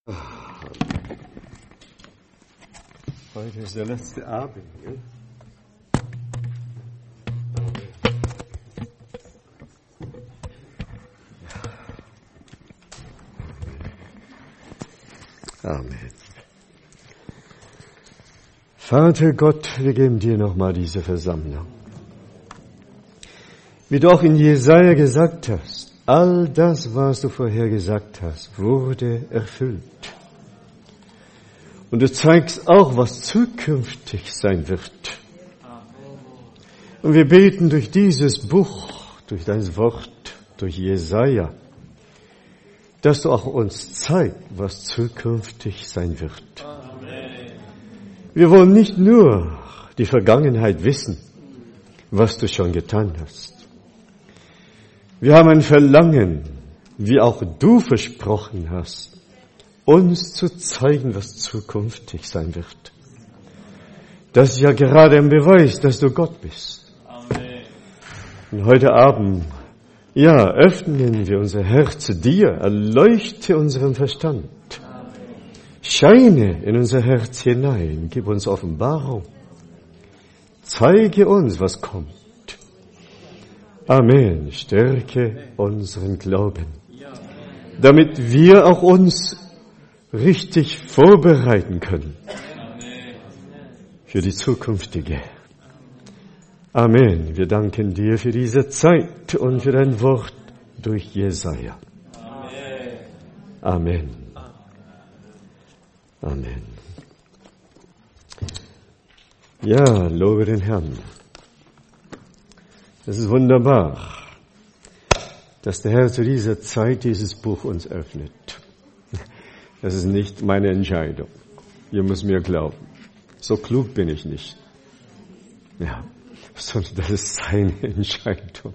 Heute ist der letzte Abend. Gell? Amen. Vater Gott, wir geben dir nochmal diese Versammlung. Wie du auch in Jesaja gesagt hast, all das, was du vorher gesagt hast, wurde erfüllt. Und du zeigst auch, was zukünftig sein wird. Und wir beten durch dieses Buch, durch dein Wort, durch Jesaja, dass du auch uns zeigst, was zukünftig sein wird. Wir wollen nicht nur die Vergangenheit wissen, was du schon getan hast. Wir haben ein Verlangen, wie auch du versprochen hast, uns zu zeigen, was zukünftig sein wird. Das ist ja gerade ein Beweis, dass du Gott bist. Amen. Und heute Abend, öffnen wir unser Herz dir, erleuchte unseren Verstand. Amen. Scheine in unser Herz hinein, gib uns Offenbarung. Zeige uns, was kommt. Amen. Stärke unseren Glauben, damit wir auch uns richtig vorbereiten können für die zukünftige. Amen. Wir danken dir für diese Zeit und für dein Wort durch Jesaja. Amen. Amen. Ja, lobe den Herrn. Es ist wunderbar, dass der Herr zu dieser Zeit dieses Buch uns öffnet. Das ist nicht meine Entscheidung. Ihr müsst mir glauben. So klug bin ich nicht. Sondern das ist seine Entscheidung.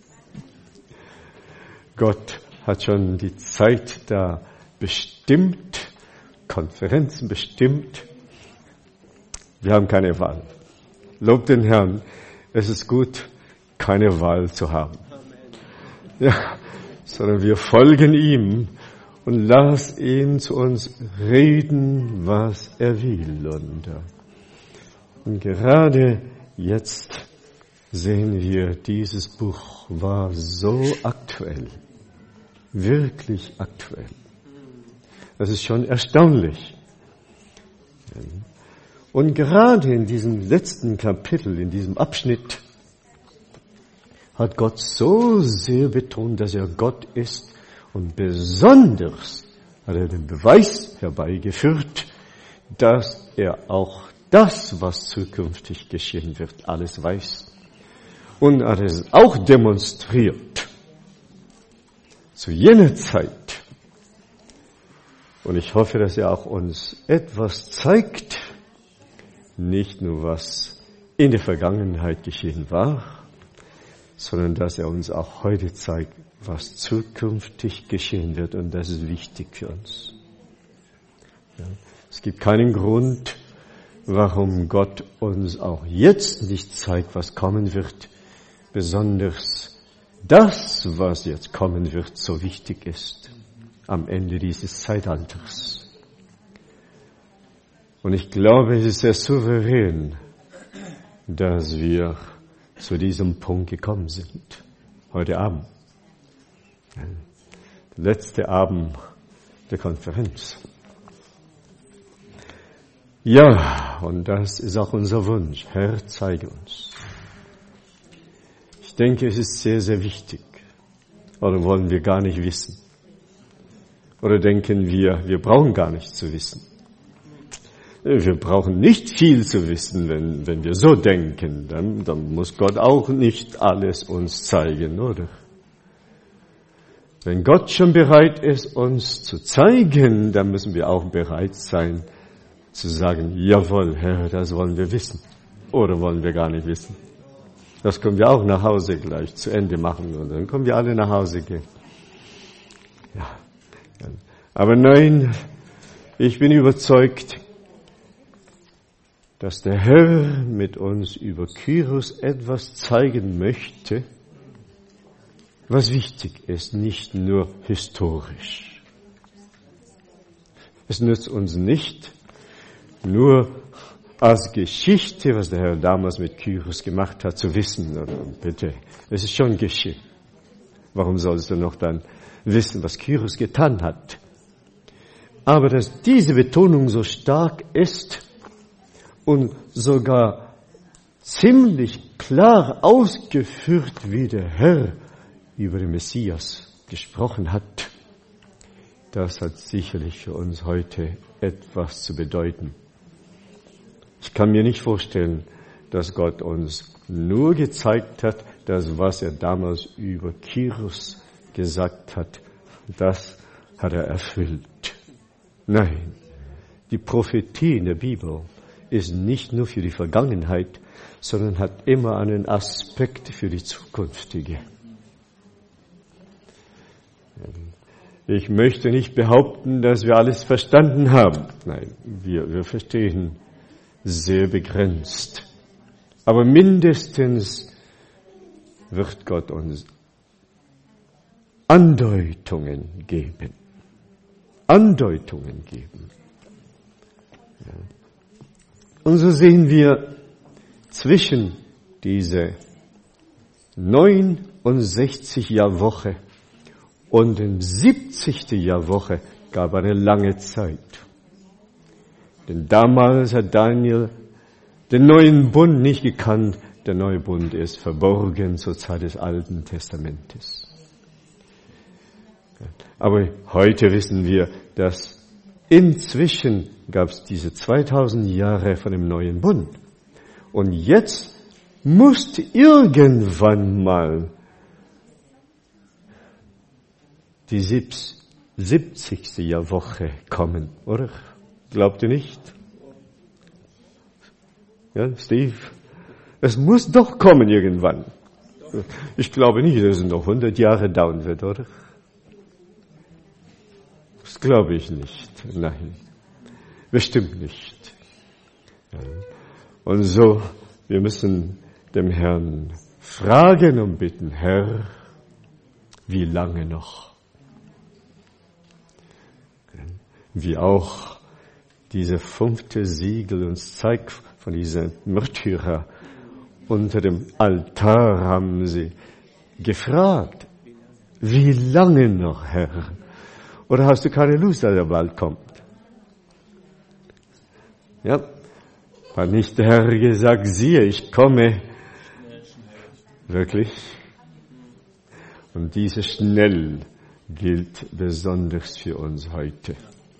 Gott hat schon die Zeit da bestimmt, Konferenzen bestimmt. Wir haben keine Wahl. Lob den Herrn. Es ist gut, keine Wahl zu haben. Sondern wir folgen ihm und lass ihn zu uns reden, was er will. Und gerade jetzt sehen wir, dieses Buch war so aktuell, wirklich aktuell. Das ist schon erstaunlich. Und gerade in diesem letzten Kapitel, in diesem Abschnitt, hat Gott so sehr betont, dass er Gott ist. Und besonders hat er den Beweis herbeigeführt, dass er auch das, was zukünftig geschehen wird, alles weiß. Und hat es auch demonstriert. Zu jener Zeit. Und ich hoffe, dass er auch uns etwas zeigt, nicht nur was in der Vergangenheit geschehen war, sondern dass er uns auch heute zeigt, was zukünftig geschehen wird. Und das ist wichtig für uns. Es gibt keinen Grund, warum Gott uns auch jetzt nicht zeigt, was kommen wird. Besonders das, was jetzt kommen wird, so wichtig ist am Ende dieses Zeitalters. Und ich glaube, es ist sehr souverän, dass wir zu diesem Punkt gekommen sind. Heute Abend. Der letzte Abend der Konferenz. Ja, und das ist auch unser Wunsch. Herr, zeige uns. Ich denke, es ist sehr, sehr wichtig. Oder wollen wir gar nicht wissen? Oder denken wir brauchen gar nicht zu wissen? Wir brauchen nicht viel zu wissen, wenn wir so denken. Dann muss Gott auch nicht alles uns zeigen, oder? Wenn Gott schon bereit ist, uns zu zeigen, dann müssen wir auch bereit sein, zu sagen, jawohl, Herr, das wollen wir wissen. Oder wollen wir gar nicht wissen. Das können wir auch nach Hause gleich zu Ende machen und dann können wir alle nach Hause gehen. Aber nein, ich bin überzeugt, dass der Herr mit uns über Kyros etwas zeigen möchte, was wichtig ist, nicht nur historisch. Es nützt uns nicht, nur als Geschichte, was der Herr damals mit Kyros gemacht hat, zu wissen. Bitte, es ist schon geschehen. Warum sollst du noch dann wissen, was Kyros getan hat? Aber dass diese Betonung so stark ist und sogar ziemlich klar ausgeführt, wie der Herr über den Messias gesprochen hat, das hat sicherlich für uns heute etwas zu bedeuten. Ich kann mir nicht vorstellen, dass Gott uns nur gezeigt hat, dass was er damals über Kyros gesagt hat, das hat er erfüllt. Nein, die Prophetie in der Bibel ist nicht nur für die Vergangenheit, sondern hat immer einen Aspekt für die zukünftige. Ich möchte nicht behaupten, dass wir alles verstanden haben. Nein, wir verstehen sehr begrenzt. Aber mindestens wird Gott uns Andeutungen geben. Andeutungen geben. Ja. Und so sehen wir zwischen diese 69 Jahrwoche und dem 70. Jahrwoche gab eine lange Zeit. Denn damals hat Daniel den neuen Bund nicht gekannt. Der neue Bund ist verborgen zur Zeit des Alten Testamentes. Aber heute wissen wir, dass inzwischen gab es diese 2000 Jahre von dem neuen Bund. Und jetzt musste irgendwann mal die 70. Jahrwoche kommen, oder? Glaubt ihr nicht? Ja, Steve? Es muss doch kommen irgendwann. Ich glaube nicht, dass es noch 100 Jahre dauern wird, oder? Das glaube ich nicht. Nein, bestimmt nicht. Ja. Und so, wir müssen dem Herrn fragen und bitten, Herr, wie lange noch? Wie auch diese 5. Siegel uns zeigt von diesen Märtyrer. Unter dem Altar haben sie gefragt, wie lange noch, Herr? Oder hast du keine Lust, dass er bald kommt? Ja, hat nicht der Herr gesagt, siehe, ich komme. Wirklich? Und dieses schnell gilt besonders für uns heute.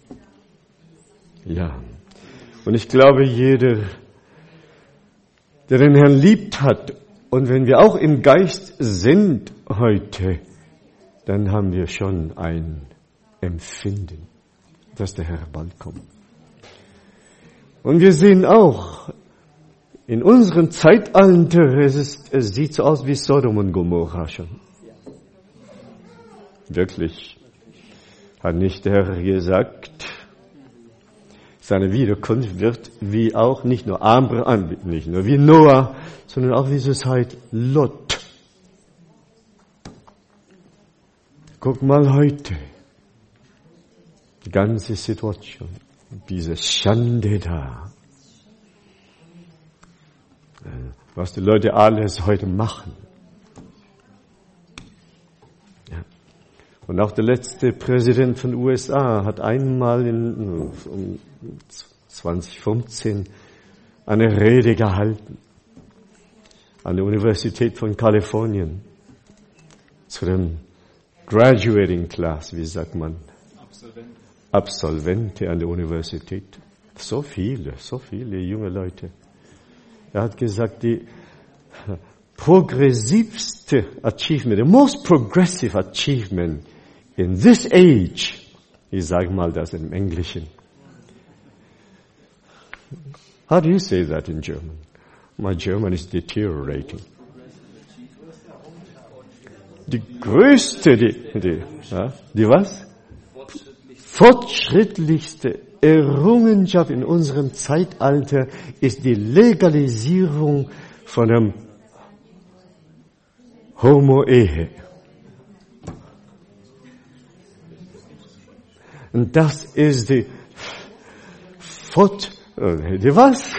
Ja, und ich glaube, jeder, der den Herrn liebt hat, und wenn wir auch im Geist sind heute, dann haben wir schon ein Empfinden, dass der Herr bald kommt. Und wir sehen auch, in unserem Zeitalter, es sieht so aus wie Sodom und Gomorra schon. Wirklich, hat nicht der Herr gesagt, seine Wiederkunft wird wie auch nicht nur Abraham, nicht nur wie Noah, sondern auch wie zur Zeit Lot. Guck mal heute, die ganze Situation, diese Schande da, was die Leute alles heute machen. Ja. Und auch der letzte Präsident von USA hat einmal in 2015 eine Rede gehalten an der Universität von Kalifornien zu dem Graduating Class, wie sagt man? Absolvente an der Universität. So viele junge Leute. Er hat gesagt, die progressivste Achievement, the most progressive achievement in this age, ich sage mal das im Englischen. How do you say that in German? My German is deteriorating. Die größte, die was? Fortschrittlichste Errungenschaft in unserem Zeitalter ist die Legalisierung von der Homo-Ehe. Und das ist die sofort, hätte was?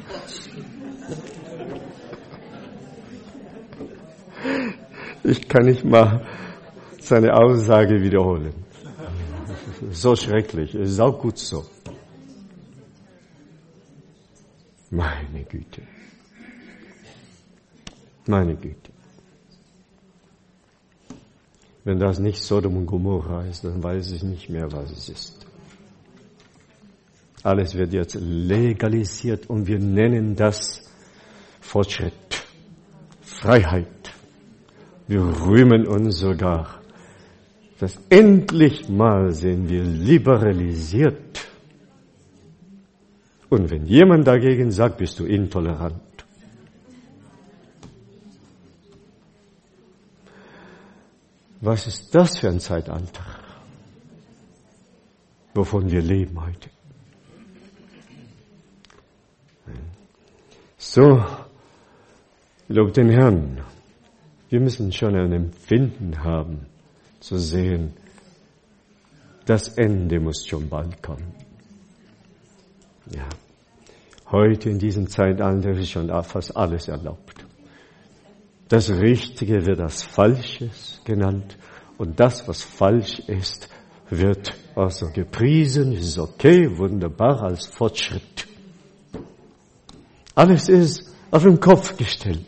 Ich kann nicht mal seine Aussage wiederholen. So schrecklich, es ist auch gut so. Meine Güte. Meine Güte. Wenn das nicht Sodom und Gomorra ist, dann weiß ich nicht mehr, was es ist. Alles wird jetzt legalisiert und wir nennen das Fortschritt, Freiheit. Wir rühmen uns sogar, dass endlich mal sind wir liberalisiert. Und wenn jemand dagegen sagt, bist du intolerant. Was ist das für ein Zeitalter, wovon wir leben heute? So, lob den Herrn. Wir müssen schon ein Empfinden haben, zu sehen, das Ende muss schon bald kommen. Ja, heute in diesem Zeitalter ist schon fast alles erlaubt. Das Richtige wird als Falsches genannt und das, was falsch ist, wird also gepriesen, ist okay, wunderbar, als Fortschritt. Alles ist auf den Kopf gestellt.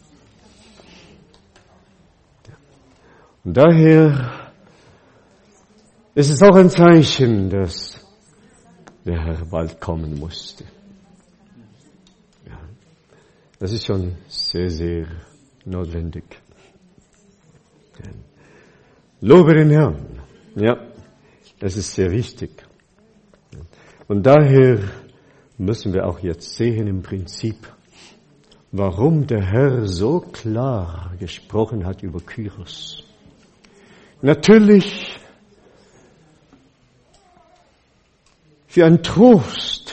Und daher ist es auch ein Zeichen, dass der Herr bald kommen musste. Ja, das ist schon sehr, sehr notwendig. Ja. Lobe den Herrn. Ja, das ist sehr wichtig. Und daher müssen wir auch jetzt sehen im Prinzip, warum der Herr so klar gesprochen hat über Kyros. Natürlich für einen Trost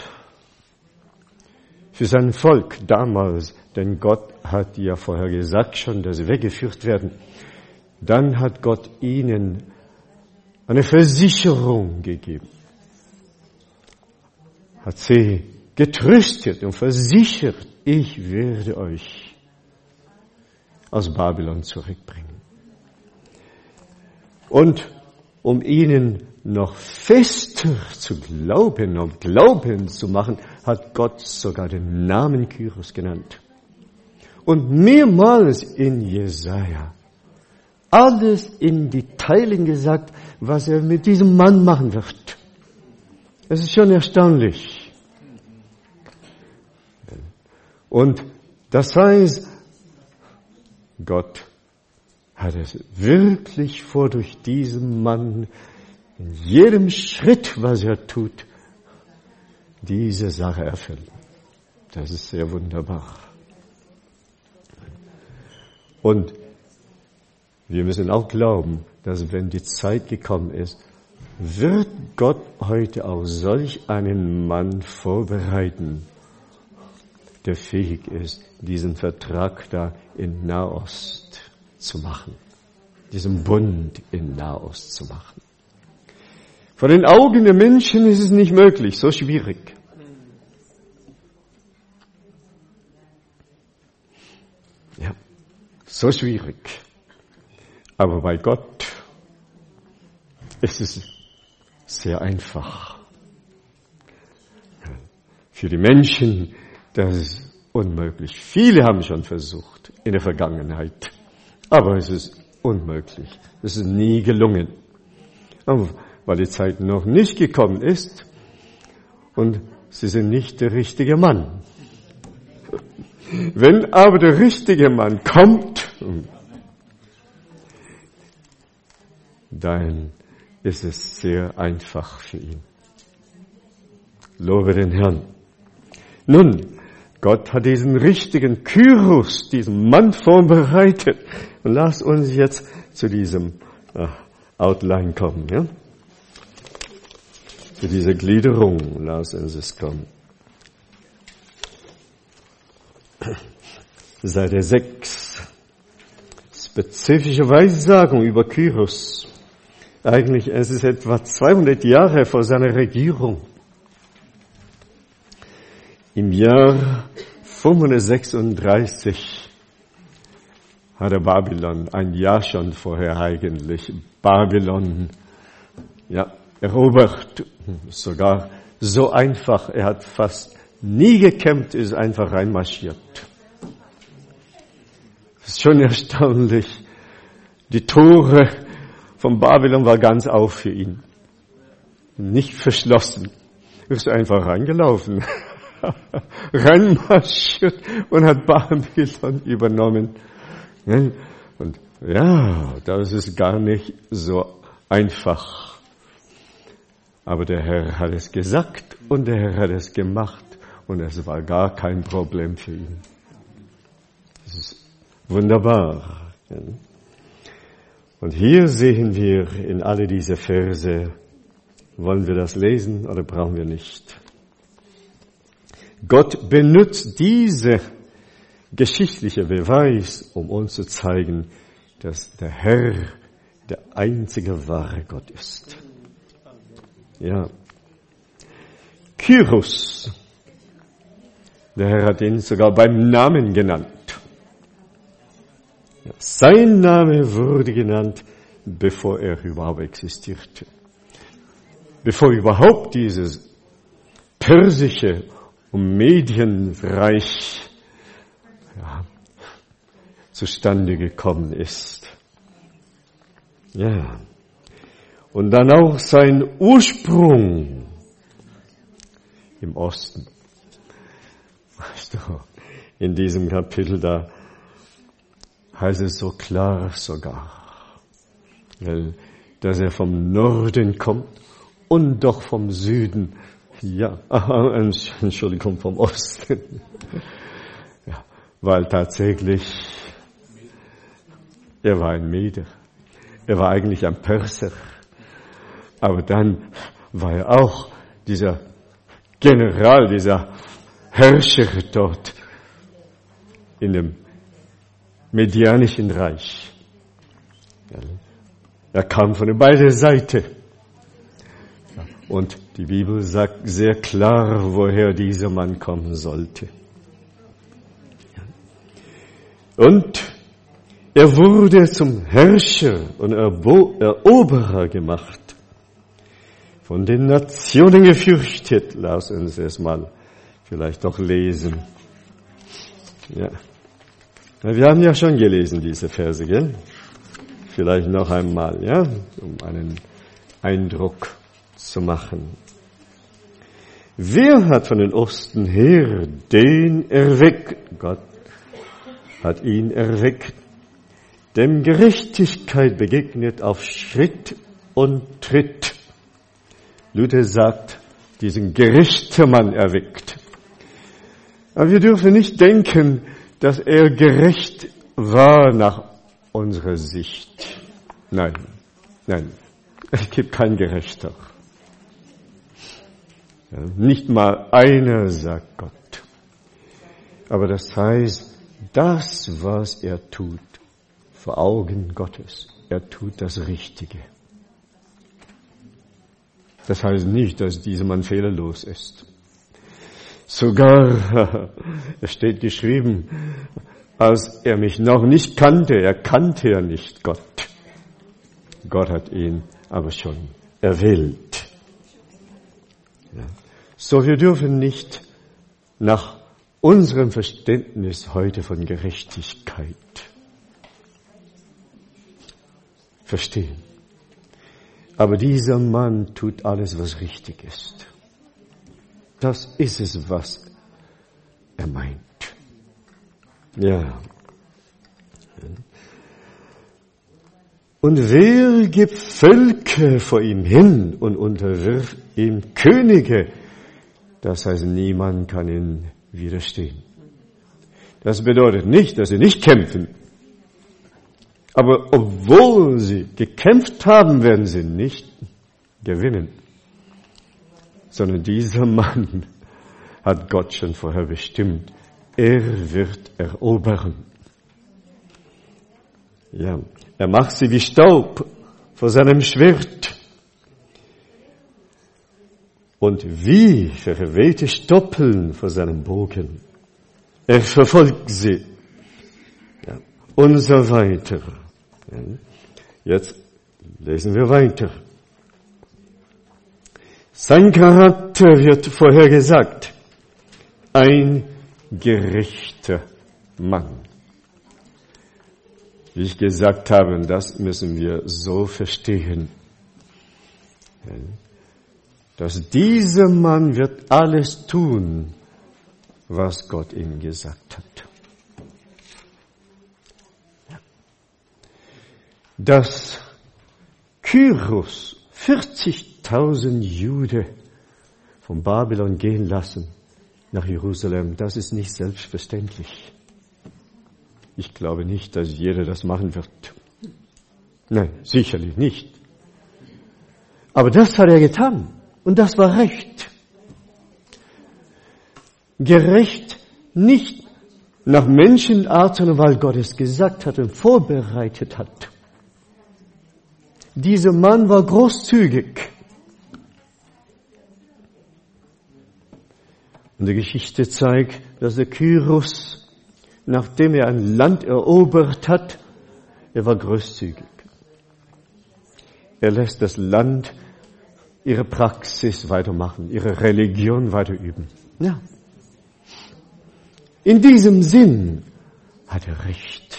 für sein Volk damals, denn Gott hat ja vorher gesagt schon, dass sie weggeführt werden. Dann hat Gott ihnen eine Versicherung gegeben. Hat sie getröstet und versichert, ich werde euch aus Babylon zurückbringen. Und um ihnen noch fester zu glauben und Glauben zu machen, hat Gott sogar den Namen Kyros genannt. Und mehrmals in Jesaja alles in Detailen gesagt, was er mit diesem Mann machen wird. Es ist schon erstaunlich. Und das heißt, Gott hat es wirklich vor, durch diesen Mann in jedem Schritt, was er tut, diese Sache erfüllen. Das ist sehr wunderbar. Und wir müssen auch glauben, dass wenn die Zeit gekommen ist, wird Gott heute auch solch einen Mann vorbereiten, der fähig ist, diesen Vertrag da in Nahost zu machen, diesen Bund in Nahost zu machen. Vor den Augen der Menschen ist es nicht möglich, so schwierig. Ja, so schwierig. Aber bei Gott ist es sehr einfach. Für die Menschen, das ist unmöglich. Viele haben schon versucht in der Vergangenheit. Aber es ist unmöglich. Es ist nie gelungen. Aber weil die Zeit noch nicht gekommen ist und sie sind nicht der richtige Mann. Wenn aber der richtige Mann kommt, dann ist es sehr einfach für ihn. Lobe den Herrn. Nun, Gott hat diesen richtigen Kyros, diesen Mann vorbereitet. Und lass uns jetzt zu diesem Outline kommen. Ja? Zu dieser Gliederung, lass uns es kommen. Seite 6. Spezifische Weissagung über Kyros. Eigentlich, es ist etwa 200 Jahre vor seiner Regierung. Im Jahr 536 hat er Babylon, ein Jahr schon vorher eigentlich, Babylon erobert. Sogar so einfach, er hat fast nie gekämpft, ist einfach reinmarschiert. Das ist schon erstaunlich. Die Tore von Babylon waren ganz auf für ihn. Nicht verschlossen. Er ist einfach reingelaufen. Reinmarschiert und hat Babylon übernommen. Und das ist gar nicht so einfach. Aber der Herr hat es gesagt und der Herr hat es gemacht und es war gar kein Problem für ihn. Das ist wunderbar. Und hier sehen wir in alle diese Verse, wollen wir das lesen oder brauchen wir nicht? Gott benutzt diese geschichtliche Beweis, um uns zu zeigen, dass der Herr der einzige wahre Gott ist. Ja. Kyros, der Herr hat ihn sogar beim Namen genannt. Ja, sein Name wurde genannt, bevor er überhaupt existierte. Bevor überhaupt dieses persische und Medienreich zustande gekommen ist. Ja. Und dann auch sein Ursprung im Osten. Weißt du, in diesem Kapitel da heißt es so klar sogar, dass er vom Norden kommt und doch vom Süden. Ja, Entschuldigung, vom Osten. Ja, weil tatsächlich, er war ein Meder. Er war eigentlich ein Perser. Aber dann war er auch dieser General, dieser Herrscher dort in dem Medianischen Reich. Er kam von beiden Seiten. Und die Bibel sagt sehr klar, woher dieser Mann kommen sollte. Und er wurde zum Herrscher und Eroberer gemacht. Von den Nationen gefürchtet. Lass uns es mal vielleicht doch lesen. Ja. Wir haben ja schon gelesen, diese Verse, gell? Vielleicht noch einmal, ja, um einen Eindruck zu machen. Wer hat von den Osten her den erweckt? Gott hat ihn erweckt, dem Gerechtigkeit begegnet auf Schritt und Tritt. Luther sagt, diesen gerechten Mann erweckt. Aber wir dürfen nicht denken, dass er gerecht war nach unserer Sicht. Nein, es gibt keinen Gerechter. Ja, nicht mal einer, sagt Gott. Aber das heißt, das, was er tut, vor Augen Gottes, er tut das Richtige. Das heißt nicht, dass dieser Mann fehlerlos ist. Sogar, es steht geschrieben, als er mich noch nicht kannte, er kannte ja nicht Gott. Gott hat ihn aber schon erwählt. Ja. So, wir dürfen nicht nach unserem Verständnis heute von Gerechtigkeit verstehen. Aber dieser Mann tut alles, was richtig ist. Das ist es, was er meint. Ja. Und wer gibt Völker vor ihm hin und unterwirft ihm Könige? Das heißt, niemand kann ihm widerstehen. Das bedeutet nicht, dass sie nicht kämpfen. Aber obwohl sie gekämpft haben, werden sie nicht gewinnen. Sondern dieser Mann hat Gott schon vorher bestimmt. Er wird erobern. Ja, er macht sie wie Staub vor seinem Schwert. und wie verwehte Stoppeln vor seinem Bogen. Er verfolgt sie. Ja. Und so weiter. Ja. Jetzt lesen wir weiter. Sein Charakter wird vorhergesagt. Ein gerechter Mann. Wie ich gesagt habe, das müssen wir so verstehen, dass dieser Mann wird alles tun, was Gott ihm gesagt hat. Dass Kyros 40.000 Juden von Babylon gehen lassen nach Jerusalem, das ist nicht selbstverständlich. Ich glaube nicht, dass jeder das machen wird. Nein, sicherlich nicht. Aber das hat er getan. Und das war recht. Gerecht nicht nach Menschenart, sondern weil Gott es gesagt hat und vorbereitet hat. Dieser Mann war großzügig. Und die Geschichte zeigt, dass der Kyros, nachdem er ein Land erobert hat, er war großzügig. Er lässt das Land ihre Praxis weitermachen, ihre Religion weiterüben. Ja. In diesem Sinn hat er recht.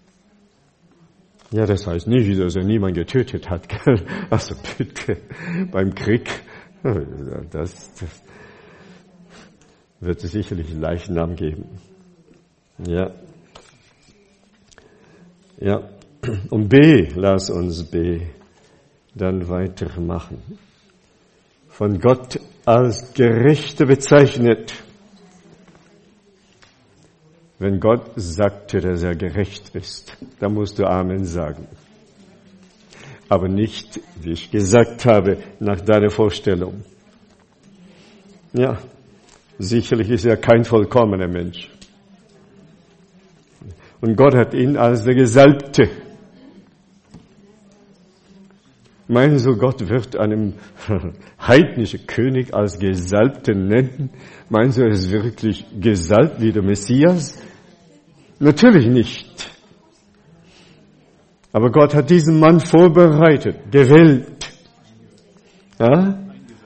Ja, das heißt nicht, dass er niemanden getötet hat. Also bitte, beim Krieg, das wird es sicherlich Leichnam geben. Ja. Ja. Und B, lass uns B dann weitermachen. Von Gott als Gerechter bezeichnet. Wenn Gott sagte, dass er gerecht ist, dann musst du Amen sagen. Aber nicht, wie ich gesagt habe, nach deiner Vorstellung. Ja, sicherlich ist er kein vollkommener Mensch. Und Gott hat ihn als der Gesalbte. Meinst du, Gott wird einen heidnischen König als Gesalbten nennen? Meinst du, er ist wirklich gesalbt wie der Messias? Natürlich nicht. Aber Gott hat diesen Mann vorbereitet, gewählt. Ja?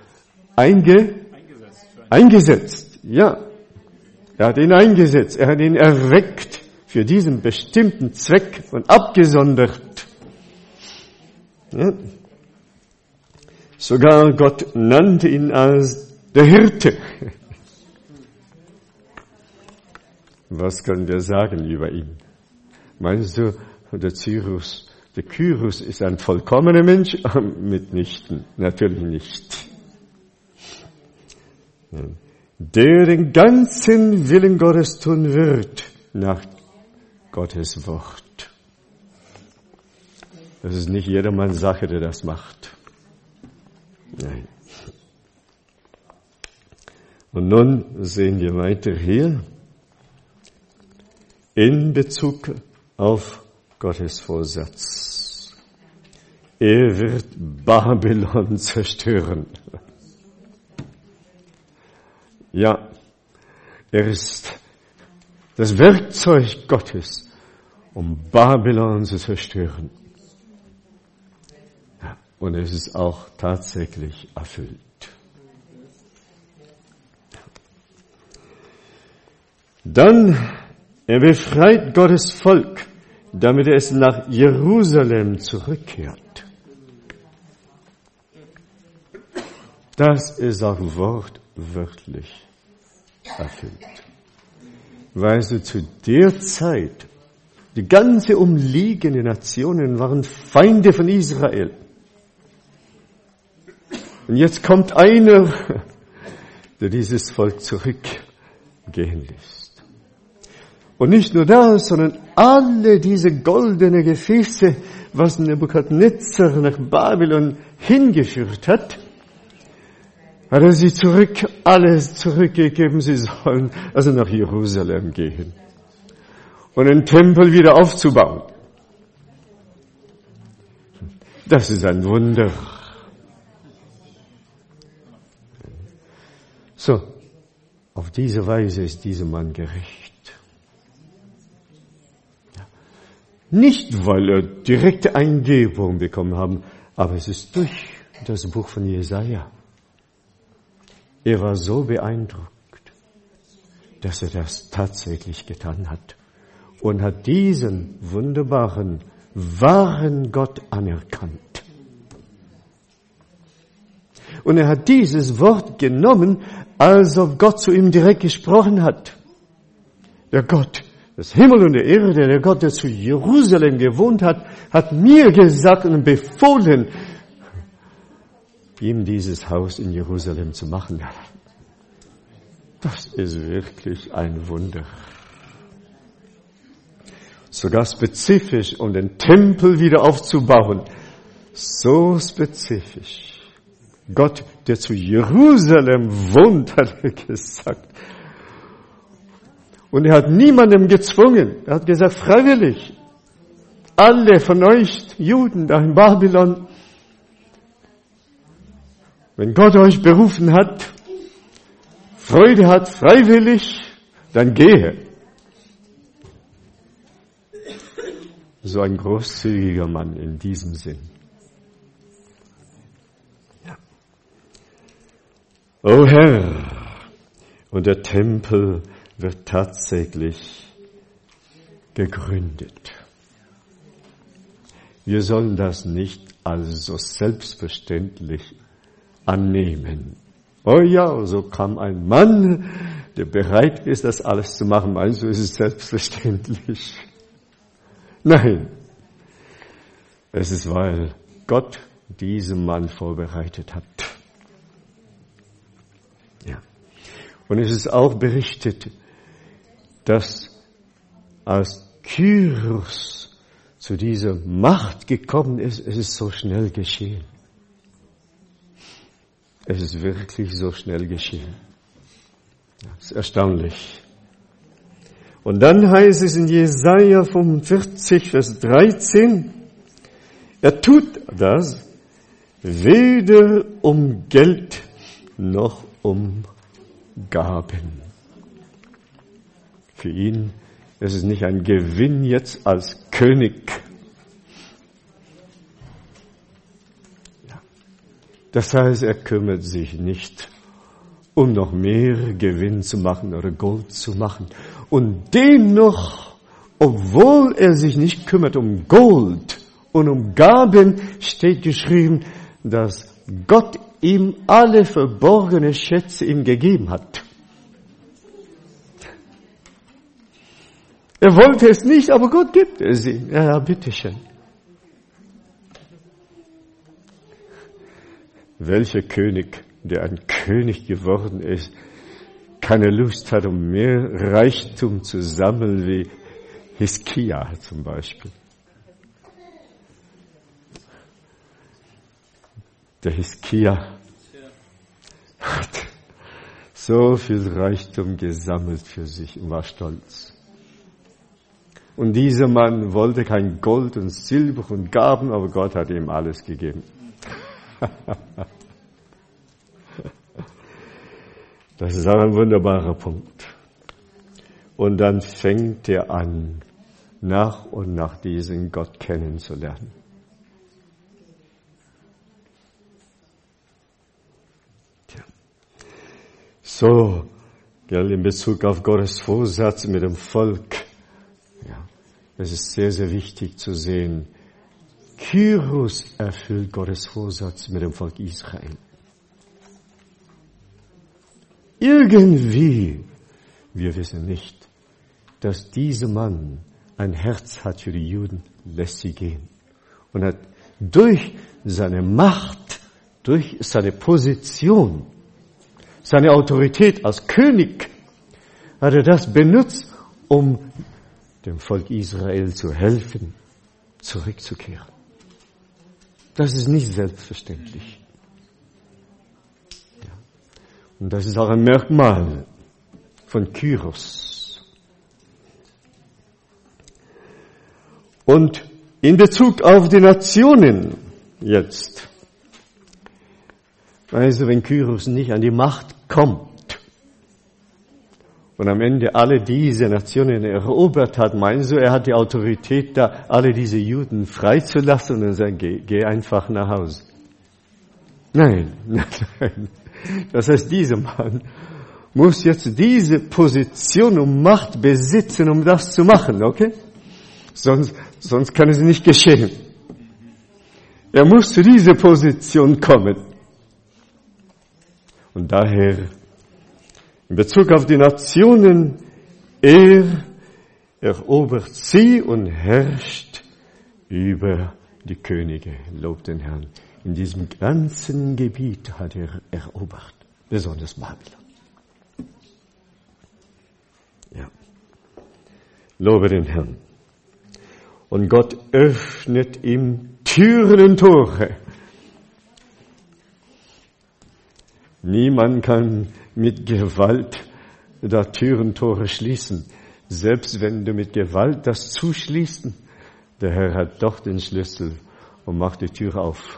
Eingesetzt. Ja. Er hat ihn eingesetzt. Er hat ihn erweckt für diesen bestimmten Zweck und abgesondert. Ja. Sogar Gott nannte ihn als der Hirte. Was können wir sagen über ihn? Meinst du, der Kyros ist ein vollkommener Mensch? Mitnichten, natürlich nicht. Der den ganzen Willen Gottes tun wird, nach Gottes Wort. Das ist nicht jedermanns Sache, der das macht. Nein. Und nun sehen wir weiter hier in Bezug auf Gottes Vorsatz. Er wird Babylon zerstören. Ja, er ist das Werkzeug Gottes, um Babylon zu zerstören. Und es ist auch tatsächlich erfüllt. Dann, er befreit Gottes Volk, damit es nach Jerusalem zurückkehrt. Das ist auch wortwörtlich erfüllt. Weißt du, zu der Zeit, die ganze umliegende Nationen waren Feinde von Israel. Und jetzt kommt einer, der dieses Volk zurückgehen lässt. Und nicht nur das, sondern alle diese goldenen Gefäße, was Nebukadnezar nach Babylon hingeführt hat, hat er sie alles zurückgegeben, sie sollen also nach Jerusalem gehen und den Tempel wieder aufzubauen. Das ist ein Wunder. So, auf diese Weise ist dieser Mann gerecht. Nicht, weil er direkte Eingebung bekommen haben, aber es ist durch das Buch von Jesaja. Er war so beeindruckt, dass er das tatsächlich getan hat und hat diesen wunderbaren, wahren Gott anerkannt. Und er hat dieses Wort genommen, als ob Gott zu ihm direkt gesprochen hat. Der Gott des Himmel und der Erde, der Gott, der zu Jerusalem gewohnt hat, hat mir gesagt und befohlen, ihm dieses Haus in Jerusalem zu machen. Das ist wirklich ein Wunder. Sogar spezifisch, um den Tempel wieder aufzubauen. So spezifisch. Gott, der zu Jerusalem wohnt, hat er gesagt. Und er hat niemandem gezwungen. Er hat gesagt, freiwillig. Alle von euch Juden da in Babylon, wenn Gott euch berufen hat, Freude hat, freiwillig, dann gehe. So ein großzügiger Mann in diesem Sinn. Ja. O Herr, und der Tempel wird tatsächlich gegründet. Wir sollen das nicht als so selbstverständlich annehmen. Oh ja, so kam ein Mann, der bereit ist, das alles zu machen. Meinst du, ist es selbstverständlich? Nein. Es ist, weil Gott diesen Mann vorbereitet hat. Ja. Und es ist auch berichtet, dass als Kyros zu dieser Macht gekommen ist, es ist so schnell geschehen. Es ist wirklich so schnell geschehen. Das ist erstaunlich. Und dann heißt es in Jesaja 45, Vers 13, er tut das weder um Geld noch um Gaben. Für ihn ist es nicht ein Gewinn jetzt als König. Das heißt, er kümmert sich nicht, um noch mehr Gewinn zu machen oder Gold zu machen. Und dennoch, obwohl er sich nicht kümmert um Gold und um Gaben, steht geschrieben, dass Gott ihm alle verborgene Schätze ihm gegeben hat. Er wollte es nicht, aber Gott gibt es ihm. Ja, bitteschön. Welcher König, der ein König geworden ist, keine Lust hat, um mehr Reichtum zu sammeln wie Hiskia zum Beispiel. Der Hiskia hat so viel Reichtum gesammelt für sich und war stolz. Und dieser Mann wollte kein Gold und Silber und Gaben, aber Gott hat ihm alles gegeben. Das ist auch ein wunderbarer Punkt. Und dann fängt er an, nach und nach diesen Gott kennenzulernen. Tja. So, in Bezug auf Gottes Vorsatz mit dem Volk, ja, es ist sehr, sehr wichtig zu sehen, Kyros erfüllt Gottes Vorsatz mit dem Volk Israel. Irgendwie, wir wissen nicht, dass dieser Mann ein Herz hat für die Juden, lässt sie gehen. Und hat durch seine Macht, durch seine Position, seine Autorität als König, hat er das benutzt, um dem Volk Israel zu helfen, zurückzukehren. Das ist nicht selbstverständlich. Ja. Und das ist auch ein Merkmal von Kyros. Und in Bezug auf die Nationen jetzt, also wenn Kyros nicht an die Macht kommt, und am Ende alle diese Nationen erobert hat, meinst du, er hat die Autorität, da alle diese Juden freizulassen und dann sagen, geh einfach nach Hause? Nein, nein. Das heißt, dieser Mann muss jetzt diese Position und Macht besitzen, um das zu machen, okay? Sonst kann es nicht geschehen. Er muss zu dieser Position kommen. Und daher, in Bezug auf die Nationen, er erobert sie und herrscht über die Könige. Lobt den Herrn. In diesem ganzen Gebiet hat er erobert, besonders Babylon. Ja. Lobe den Herrn. Und Gott öffnet ihm Türen und Tore. Niemand kann mit Gewalt da Türen und Tore schließen. Selbst wenn du mit Gewalt das zuschließt, der Herr hat doch den Schlüssel und macht die Tür auf.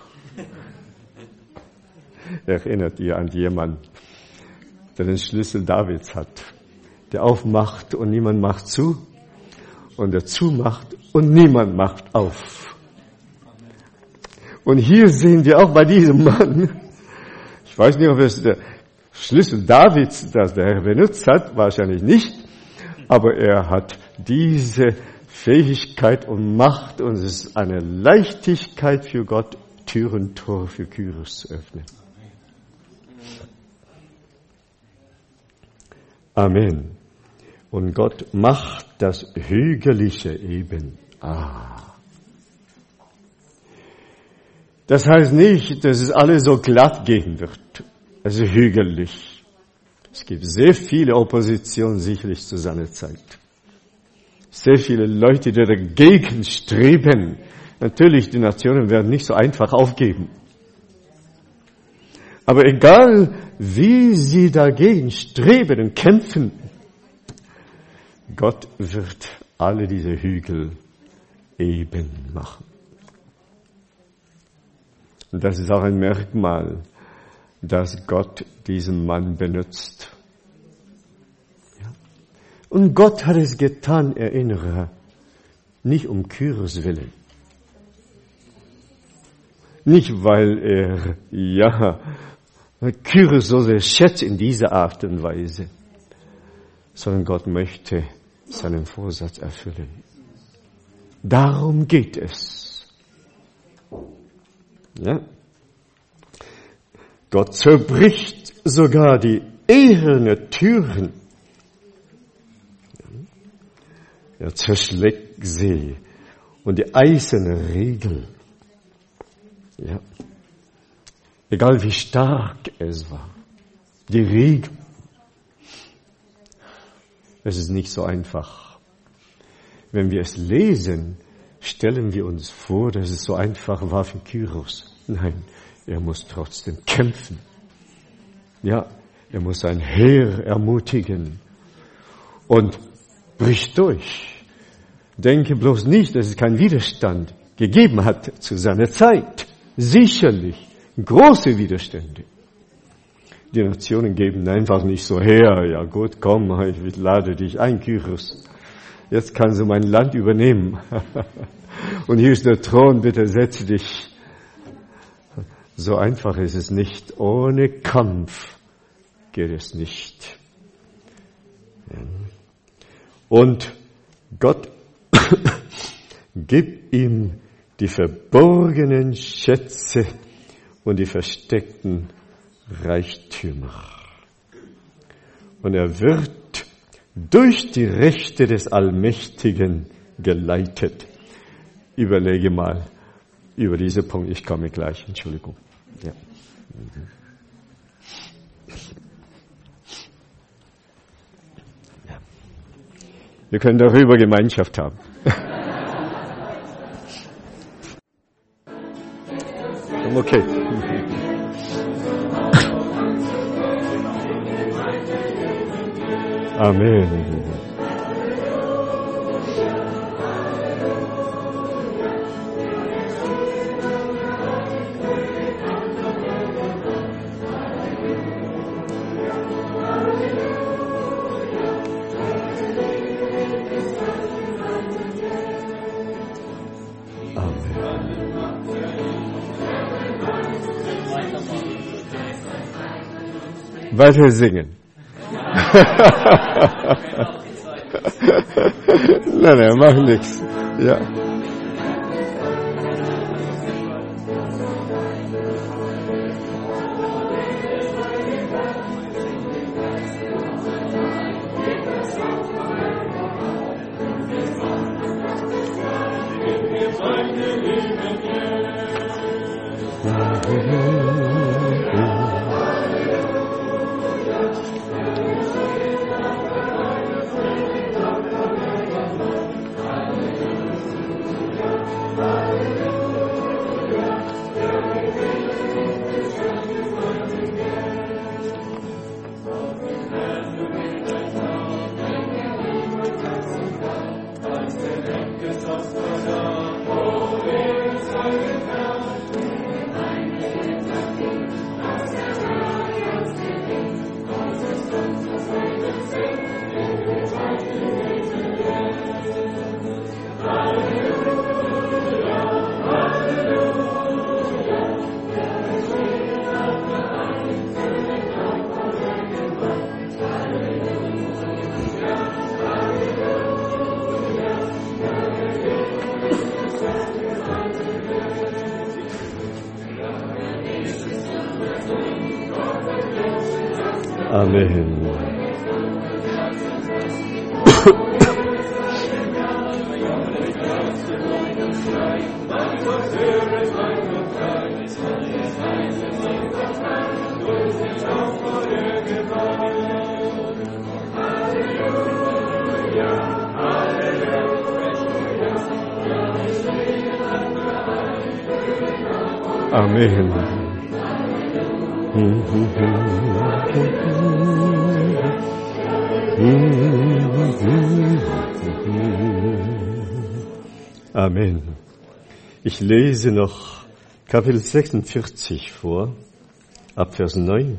Erinnert ihr an jemanden, der den Schlüssel Davids hat, der aufmacht und niemand macht zu und der zumacht und niemand macht auf. Und hier sehen wir auch bei diesem Mann, ich weiß nicht, ob es der Schlüssel Davids, das der Herr benutzt hat, wahrscheinlich nicht, aber er hat diese Fähigkeit und Macht und es ist eine Leichtigkeit für Gott, Türen, Tor für Kyros zu öffnen. Amen. Und Gott macht das Hügelige eben. Das heißt nicht, dass es alles so glatt gehen wird. Also hügelig. Es gibt sehr viele Opposition sicherlich zu seiner Zeit. Sehr viele Leute, die dagegen streben. Natürlich, die Nationen werden nicht so einfach aufgeben. Aber egal, wie sie dagegen streben und kämpfen, Gott wird alle diese Hügel eben machen. Und das ist auch ein Merkmal, dass Gott diesen Mann benutzt. Ja. Und Gott hat es getan, erinnere, nicht um Kyros willen. Nicht, weil Kyros so sehr schätzt in dieser Art und Weise, sondern Gott möchte seinen Vorsatz erfüllen. Darum geht es. Ja? Gott zerbricht sogar die ehernen Türen. Er zerschlägt sie und die eiserne Riegel. Ja. Egal wie stark es war. Die Riegel. Es ist nicht so einfach. Wenn wir es lesen, stellen wir uns vor, dass es so einfach war für Kyros. Nein, er muss trotzdem kämpfen. Ja, er muss sein Heer ermutigen und bricht durch. Denke bloß nicht, dass es keinen Widerstand gegeben hat zu seiner Zeit. Sicherlich große Widerstände. Die Nationen geben einfach nicht so her. Ja gut, komm, ich lade dich ein, Kyros. Jetzt kannst du mein Land übernehmen. Und hier ist der Thron, bitte setze dich. So einfach ist es nicht. Ohne Kampf geht es nicht. Und Gott gibt ihm die verborgenen Schätze und die versteckten Reichtümer. Und er wird durch die Rechte des Allmächtigen geleitet. Überlege mal über diesen Punkt. Ich komme gleich. Entschuldigung. Ja. Ja. Wir können darüber Gemeinschaft haben. Okay. Amen. Amen. Weiter singen. Nein, mach nichts. Ja. Amen. Amen. Amen. Ich lese noch Kapitel 46 vor, ab Vers 9.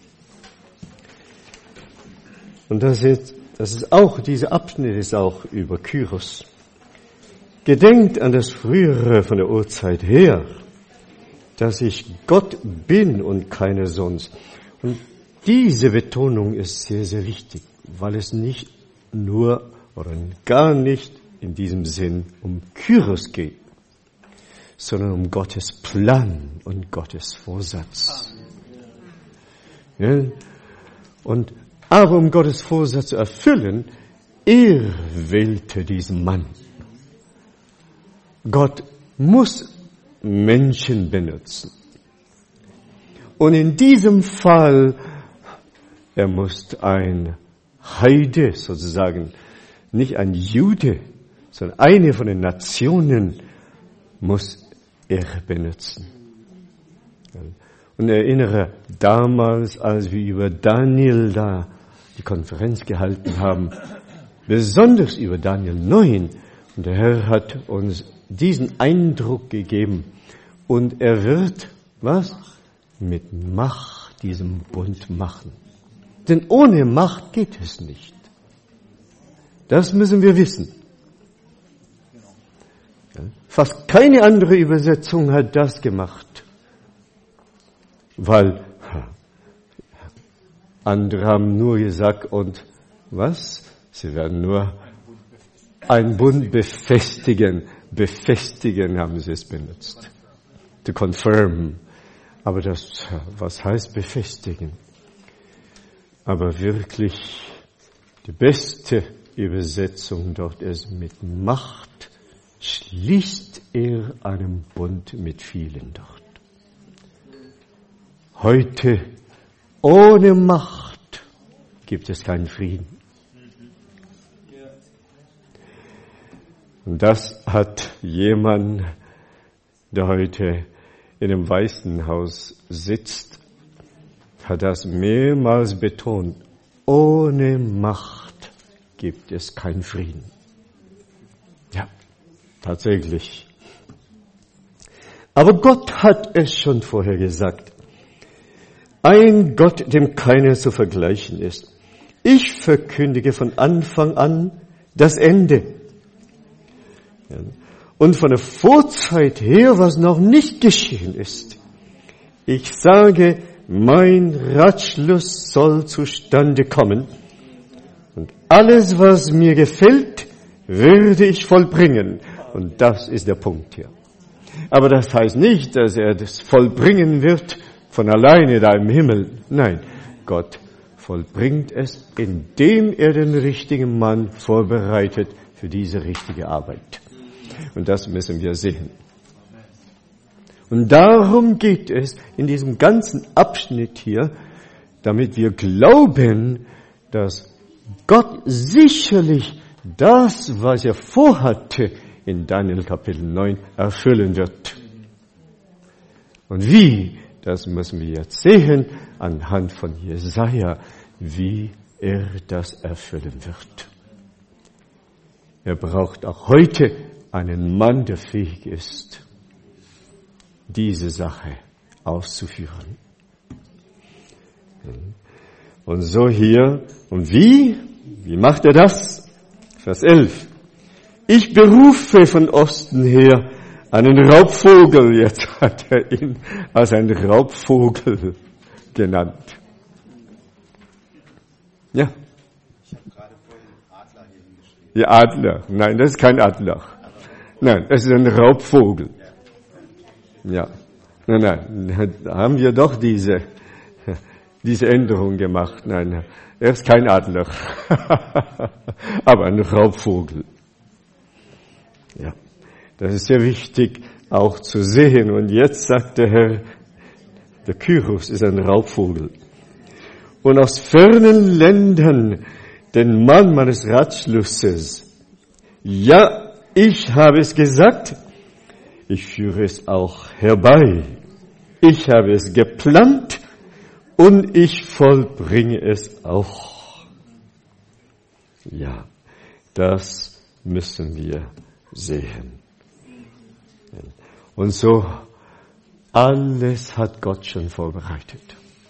Und dieser Abschnitt ist auch über Kyros. Gedenkt an das Frühere von der Urzeit her, dass ich Gott bin und keiner sonst. Und diese Betonung ist sehr, sehr wichtig, weil es nicht nur oder gar nicht in diesem Sinn um Kyros geht, sondern um Gottes Plan und Gottes Vorsatz. Ja? Aber um Gottes Vorsatz zu erfüllen, er wählte diesen Mann. Gott muss Menschen benutzen. Und in diesem Fall, er muss ein Heide sozusagen, nicht ein Jude, sondern eine von den Nationen muss er benutzen. Und erinnere damals, als wir über Daniel da die Konferenz gehalten haben, besonders über Daniel 9, und der Herr hat uns diesen Eindruck gegeben, und er wird, was? Mit Macht diesen Bund machen. Denn ohne Macht geht es nicht. Das müssen wir wissen. Fast keine andere Übersetzung hat das gemacht. Weil andere haben nur gesagt, und was? Sie werden nur einen Bund befestigen. Befestigen haben sie es benutzt. To confirm. Aber was heißt befestigen? Aber wirklich, die beste Übersetzung dort ist, mit Macht schließt er einen Bund mit vielen dort. Heute, ohne Macht, gibt es keinen Frieden. Und das hat jemand, der heute in dem Weißen Haus sitzt, hat das mehrmals betont. Ohne Macht gibt es keinen Frieden. Ja, tatsächlich. Aber Gott hat es schon vorher gesagt. Ein Gott, dem keiner zu vergleichen ist. Ich verkündige von Anfang an das Ende. Ja. und von der Vorzeit her, was noch nicht geschehen ist. Ich sage, mein Ratschluss soll zustande kommen und alles, was mir gefällt, werde ich vollbringen. Und das ist der Punkt hier. Aber das heißt nicht, dass er das vollbringen wird von alleine da im Himmel. Nein, Gott vollbringt es, indem er den richtigen Mann vorbereitet für diese richtige Arbeit. Und das müssen wir sehen. Und darum geht es in diesem ganzen Abschnitt hier, damit wir glauben, dass Gott sicherlich das, was er vorhatte, in Daniel Kapitel 9 erfüllen wird. Und wie, das müssen wir jetzt sehen, anhand von Jesaja, wie er das erfüllen wird. Er braucht auch heute einen Mann, der fähig ist, diese Sache auszuführen. Und so hier, und wie? Wie macht er das? Vers 11. Ich berufe von Osten her einen Raubvogel. Jetzt hat er ihn als einen Raubvogel genannt. Ja. Ich habe gerade vorhin Adler hier hingeschrieben. Ja, Adler. Nein, das ist kein Adler. Nein, es ist ein Raubvogel. Ja. Nein, da haben wir doch diese Änderung gemacht. Nein, er ist kein Adler. Aber ein Raubvogel. Ja, das ist sehr wichtig auch zu sehen. Und jetzt sagt der Herr, der Kyros ist ein Raubvogel. Und aus fernen Ländern den Mann meines Ratschlusses. Ja, ich habe es gesagt, ich führe es auch herbei. Ich habe es geplant und ich vollbringe es auch. Ja, das müssen wir sehen. Und so, alles hat Gott schon vorbereitet.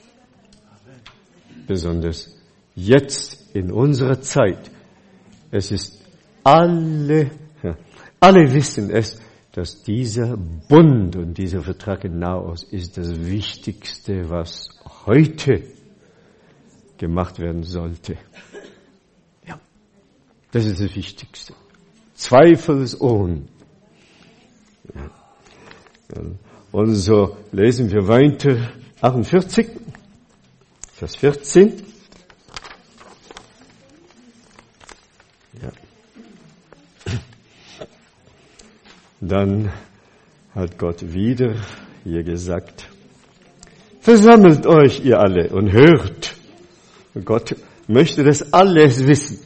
Besonders jetzt in unserer Zeit. Es ist alle wissen es, dass dieser Bund und dieser Vertrag in Nahost ist das Wichtigste, was heute gemacht werden sollte. Ja, das ist das Wichtigste. Zweifelsohne. Ja. Und so lesen wir weiter 48, Vers 14. Ja. Dann hat Gott wieder hier gesagt, versammelt euch ihr alle und hört. Gott möchte das alles wissen.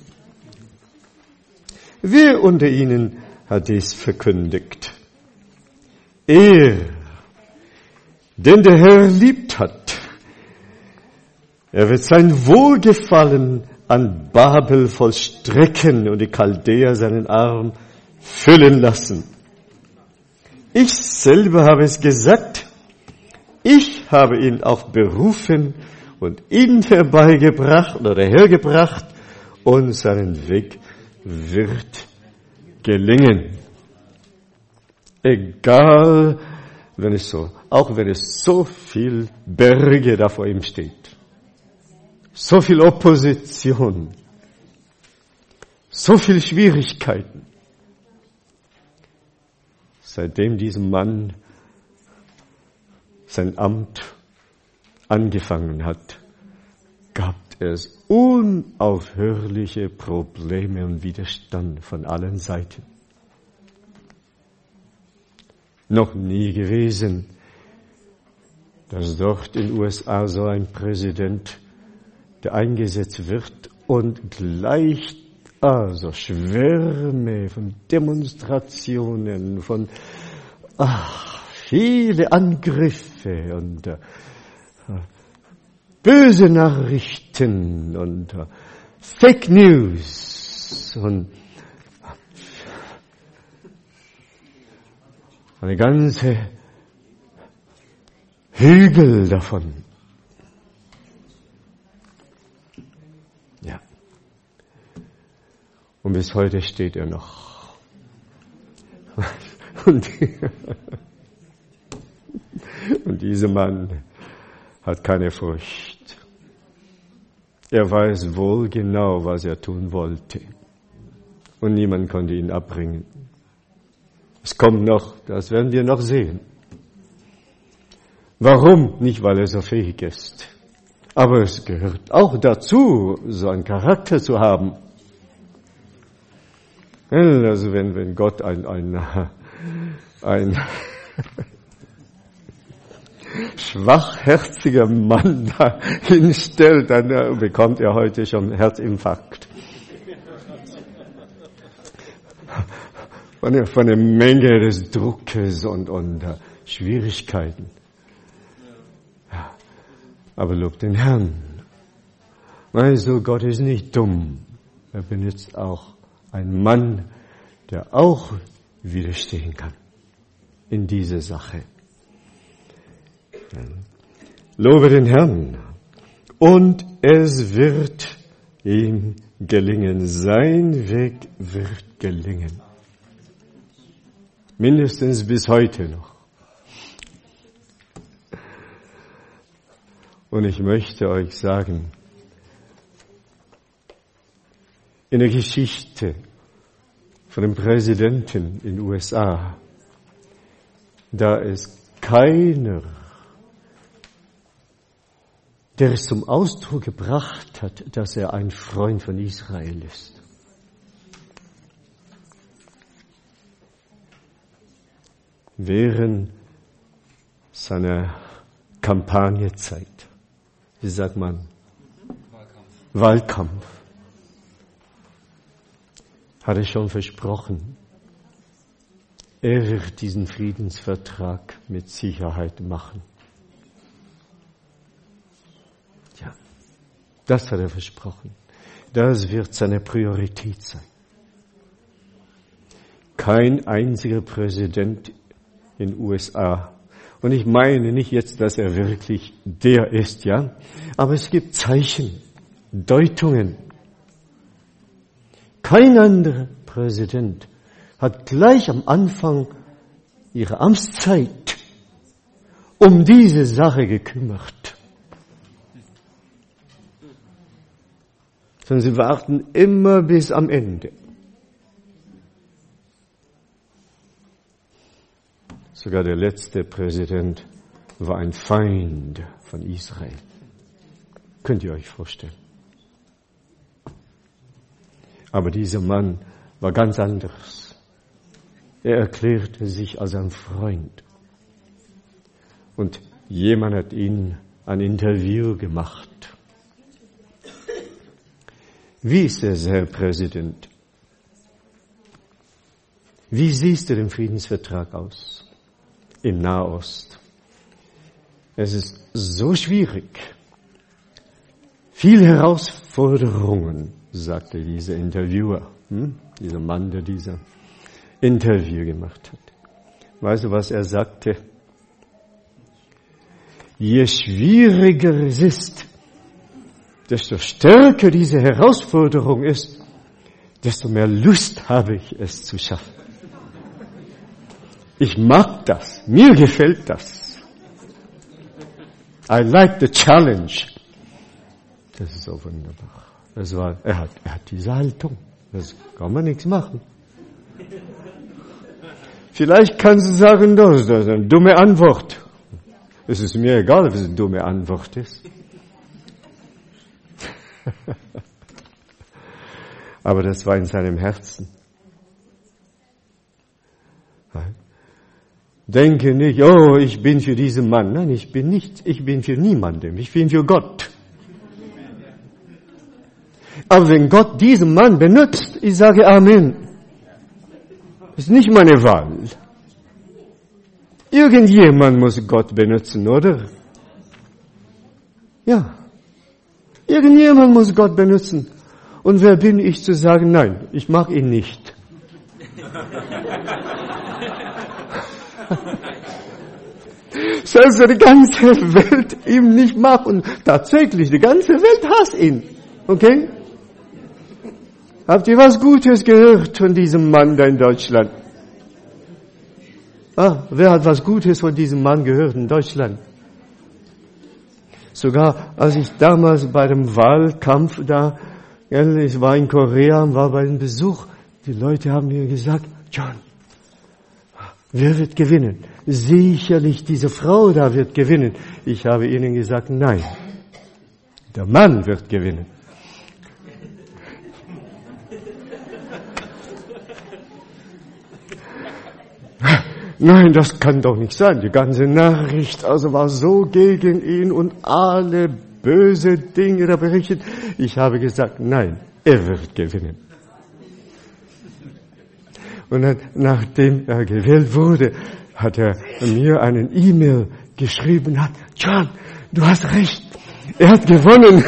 Wer unter ihnen hat dies verkündigt? Er, den der Herr liebt hat. Er wird sein Wohlgefallen an Babel vollstrecken und die Chaldäer seinen Arm füllen lassen. Ich selber habe es gesagt, ich habe ihn auch berufen und ihn herbeigebracht oder hergebracht und seinen Weg wird gelingen. Egal, auch wenn es so viel Berge da vor ihm steht, so viel Opposition, so viel Schwierigkeiten. Seitdem diesem Mann sein Amt angefangen hat, gab es unaufhörliche Probleme und Widerstand von allen Seiten. Noch nie gewesen, dass dort in den USA so ein Präsident, der eingesetzt wird und gleich so Schwärme von Demonstrationen, von viele Angriffe und böse Nachrichten und Fake News und eine ganze Hügel davon. Ja. Und bis heute steht er noch. Und dieser Mann hat keine Furcht. Er weiß wohl genau, was er tun wollte. Und niemand konnte ihn abbringen. Es kommt noch, das werden wir noch sehen. Warum? Nicht, weil er so fähig ist. Aber es gehört auch dazu, so einen Charakter zu haben. Also wenn Gott ein schwachherziger Mann da hinstellt, dann bekommt er heute schon Herzinfarkt. Von der Menge des Druckes und Schwierigkeiten. Ja, aber lob den Herrn. Also Gott ist nicht dumm. Er benutzt auch einen Mann, der auch widerstehen kann in dieser Sache. Lobe den Herrn. Und es wird ihm gelingen. Sein Weg wird gelingen. Mindestens bis heute noch. Und ich möchte euch sagen, in der Geschichte von dem Präsidenten in den USA, da ist keiner, der es zum Ausdruck gebracht hat, dass er ein Freund von Israel ist. Während seiner Kampagnezeit, wie sagt man? Wahlkampf. Hat er schon versprochen, er wird diesen Friedensvertrag mit Sicherheit machen. Ja, das hat er versprochen. Das wird seine Priorität sein. Kein einziger Präsident in den USA. Und ich meine nicht jetzt, dass er wirklich der ist, ja. Aber es gibt Zeichen, Deutungen. Kein anderer Präsident hat gleich am Anfang ihrer Amtszeit um diese Sache gekümmert. Sondern sie warten immer bis am Ende. Sogar der letzte Präsident war ein Feind von Israel. Könnt ihr euch vorstellen? Aber dieser Mann war ganz anders. Er erklärte sich als ein Freund. Und jemand hat ihn ein Interview gemacht. Wie ist es, Herr Präsident? Wie siehst du den Friedensvertrag aus? Im Nahost. Es ist so schwierig. Viele Herausforderungen, sagte dieser Interviewer, dieser Mann, der dieses Interview gemacht hat. Weißt du, was er sagte? Je schwieriger es ist, desto stärker diese Herausforderung ist, desto mehr Lust habe ich, es zu schaffen. Ich mag das. Mir gefällt das. I like the challenge. Das ist so wunderbar. Er hat diese Haltung. Das kann man nichts machen. Vielleicht kannst du sagen, das ist eine dumme Antwort. Es ist mir egal, ob es eine dumme Antwort ist. Aber das war in seinem Herzen. Denke nicht, oh, ich bin für diesen Mann. Nein, ich bin nicht. Ich bin für niemanden. Ich bin für Gott. Aber wenn Gott diesen Mann benutzt, ich sage Amen. Das ist nicht meine Wahl. Irgendjemand muss Gott benutzen, oder? Ja. Irgendjemand muss Gott benutzen. Und wer bin ich zu sagen, nein, ich mag ihn nicht. Selbst wenn die ganze Welt ihn nicht mag und tatsächlich die ganze Welt hasst ihn. Okay? Habt ihr was Gutes gehört von diesem Mann da in Deutschland? Wer hat was Gutes von diesem Mann gehört in Deutschland? Sogar als ich damals bei dem Wahlkampf da, ich war in Korea, war bei einem Besuch, die Leute haben mir gesagt, John, wer wird gewinnen? Sicherlich diese Frau da wird gewinnen. Ich habe ihnen gesagt, nein, der Mann wird gewinnen. Nein, das kann doch nicht sein. Die ganze Nachricht war so gegen ihn und alle böse Dinge da berichtet. Ich habe gesagt, nein, er wird gewinnen. Und dann, nachdem er gewählt wurde, hat er mir einen E-Mail geschrieben, John, du hast recht, er hat gewonnen.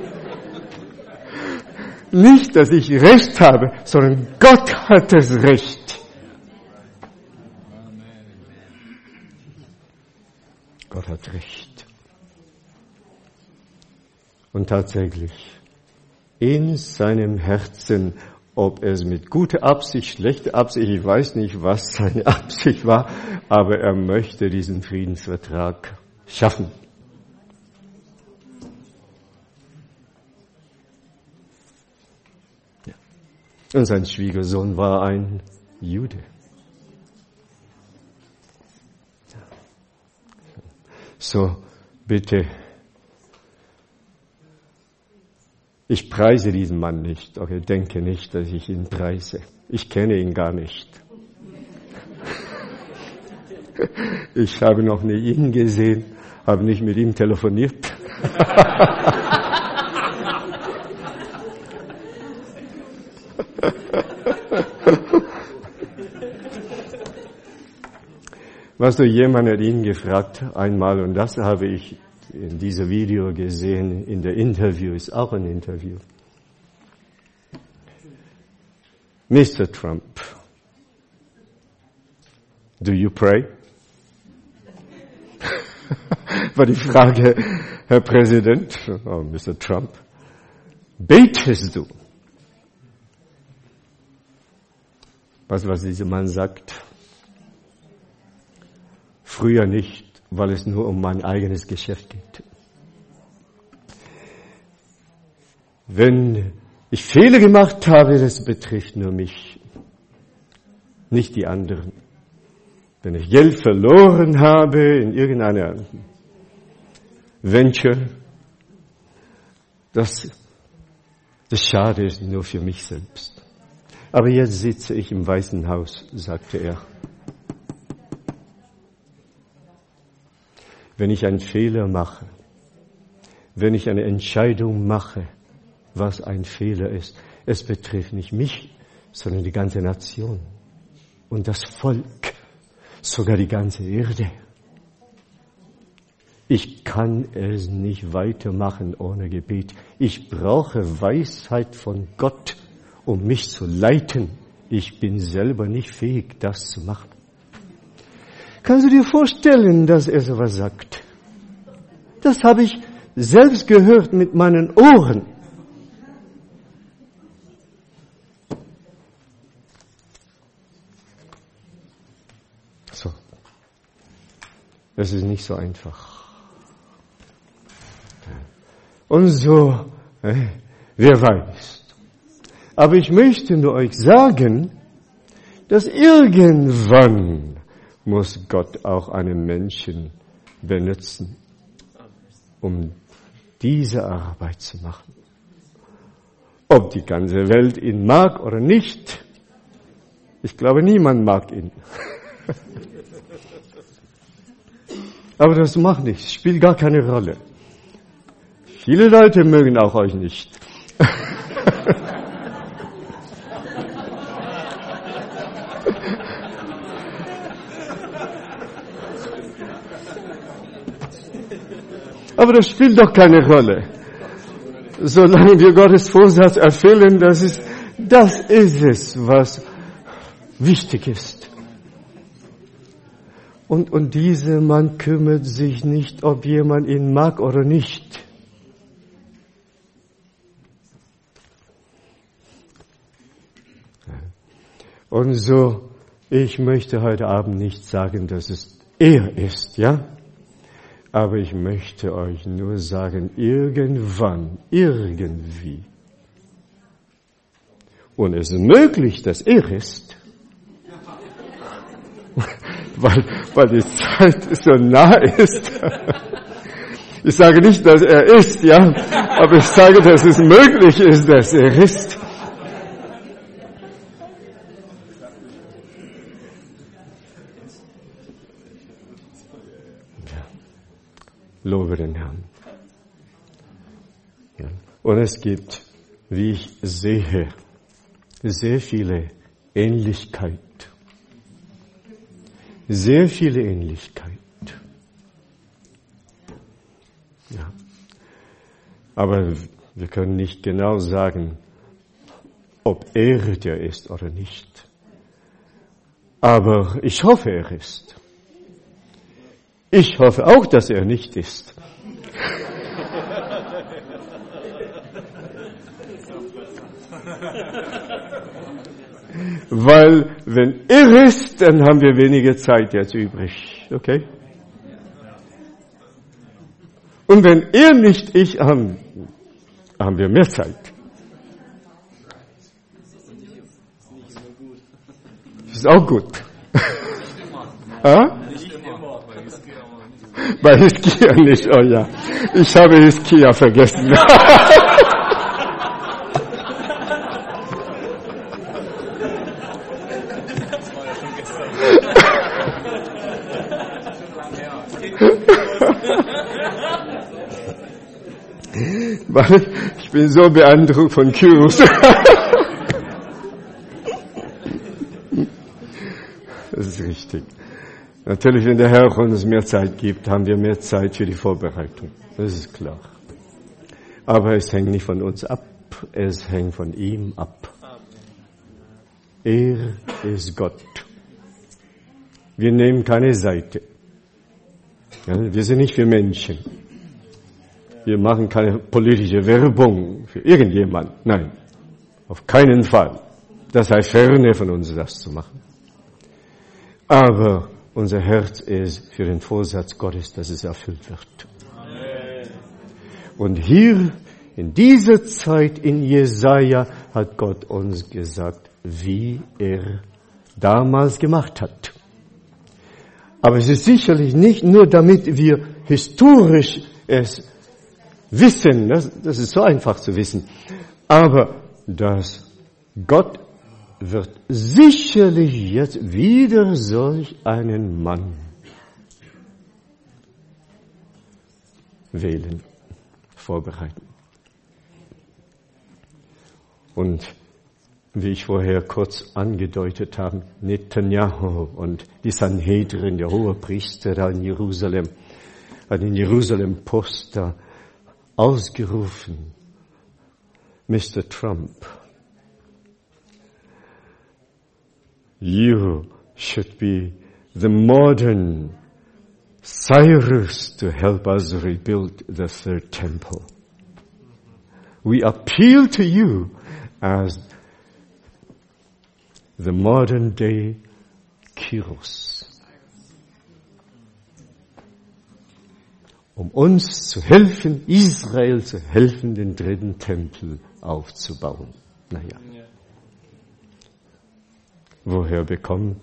Nicht, dass ich recht habe, sondern Gott hat das Recht. Gott hat Recht. Und tatsächlich, in seinem Herzen, ob es mit guter Absicht, schlechter Absicht, ich weiß nicht, was seine Absicht war, aber er möchte diesen Friedensvertrag schaffen. Ja. Und sein Schwiegersohn war ein Jude. So, bitte, ich preise diesen Mann nicht, okay, denke nicht, dass ich ihn preise. Ich kenne ihn gar nicht. Ich habe noch nie ihn gesehen, habe nicht mit ihm telefoniert. Weißt du, jemand hat ihn gefragt einmal, und das habe ich in diesem Video gesehen, in der Interview, ist auch ein Interview. Mr. Trump, do you pray? War die Frage, Herr Präsident, oh, Mr. Trump, betest du? Weißt du, was dieser Mann sagt? Früher nicht, weil es nur um mein eigenes Geschäft geht. Wenn ich Fehler gemacht habe, das betrifft nur mich, nicht die anderen. Wenn ich Geld verloren habe in irgendeiner Venture, das schade ist nur für mich selbst. Aber jetzt sitze ich im Weißen Haus, sagte er. Wenn ich einen Fehler mache, wenn ich eine Entscheidung mache, was ein Fehler ist, es betrifft nicht mich, sondern die ganze Nation und das Volk, sogar die ganze Erde. Ich kann es nicht weitermachen ohne Gebet. Ich brauche Weisheit von Gott, um mich zu leiten. Ich bin selber nicht fähig, das zu machen. Kannst du dir vorstellen, dass er sowas sagt? Das habe ich selbst gehört mit meinen Ohren. So. Es ist nicht so einfach. Und so, wer weiß. Aber ich möchte nur euch sagen, dass irgendwann muss Gott auch einen Menschen benutzen, um diese Arbeit zu machen. Ob die ganze Welt ihn mag oder nicht, ich glaube, niemand mag ihn. Aber das macht nichts, spielt gar keine Rolle. Viele Leute mögen auch euch nicht. Aber das spielt doch keine Rolle. Solange wir Gottes Vorsatz erfüllen, das ist es, was wichtig ist. Und dieser Mann kümmert sich nicht, ob jemand ihn mag oder nicht. Und so Ich möchte heute Abend nicht sagen, dass es er ist, ja? Aber ich möchte euch nur sagen, irgendwann, irgendwie. Und es ist möglich, dass er ist. weil die Zeit so nah ist. Ich sage nicht, dass er ist, ja, aber ich sage, dass es möglich ist, dass er ist. Ja. Lobe den Herrn. Ja. Und es gibt, wie ich sehe, sehr viele Ähnlichkeit. Sehr viele Ähnlichkeit. Ja. Aber wir können nicht genau sagen, ob er der ist oder nicht. Aber ich hoffe, er ist. Ich hoffe auch, dass er nicht ist. Weil, wenn er ist, dann haben wir weniger Zeit jetzt übrig. Okay? Und wenn er nicht ich haben wir mehr Zeit. Das ist auch gut. Bei Hiskia nicht, oh ja. Ich habe Hiskia vergessen. Ich bin so beeindruckt von Kyros. Das ist richtig. Natürlich, wenn der Herr uns mehr Zeit gibt, haben wir mehr Zeit für die Vorbereitung. Das ist klar. Aber es hängt nicht von uns ab, es hängt von ihm ab. Er ist Gott. Wir nehmen keine Seite. Ja, wir sind nicht für Menschen. Wir machen keine politische Werbung für irgendjemand. Nein, auf keinen Fall. Das sei ferne von uns, das zu machen. Aber unser Herz ist für den Vorsatz Gottes, dass es erfüllt wird. Amen. Und hier, in dieser Zeit in Jesaja, hat Gott uns gesagt, wie er damals gemacht hat. Aber es ist sicherlich nicht nur, damit wir historisch es wissen, das ist so einfach zu wissen, aber dass Gott wird sicherlich jetzt wieder solch einen Mann wählen, vorbereiten. Und wie ich vorher kurz angedeutet habe, Netanyahu und die Sanhedrin, der Hohepriester da in Jerusalem, hat in Jerusalem Poster ausgerufen, Mr. Trump, you should be the modern Cyrus to help us rebuild the third temple. We appeal to you as the modern day Kyros. Um uns zu helfen, Israel zu helfen, den dritten Tempel aufzubauen. Naja. Woher bekommen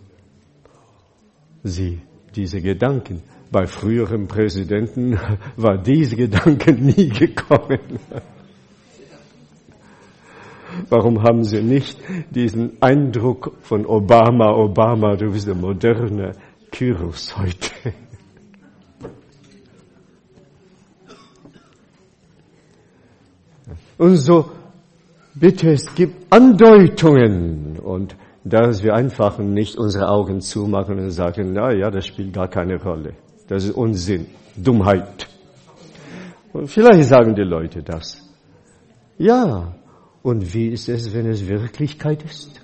Sie diese Gedanken? Bei früheren Präsidenten war diese Gedanken nie gekommen. Warum haben Sie nicht diesen Eindruck von Obama, du bist der moderne Kyros heute? Und so, bitte, es gibt Andeutungen und dass wir einfach nicht unsere Augen zumachen und sagen, na ja, das spielt gar keine Rolle. Das ist Unsinn, Dummheit. Und vielleicht sagen die Leute das. Ja, und wie ist es, wenn es Wirklichkeit ist?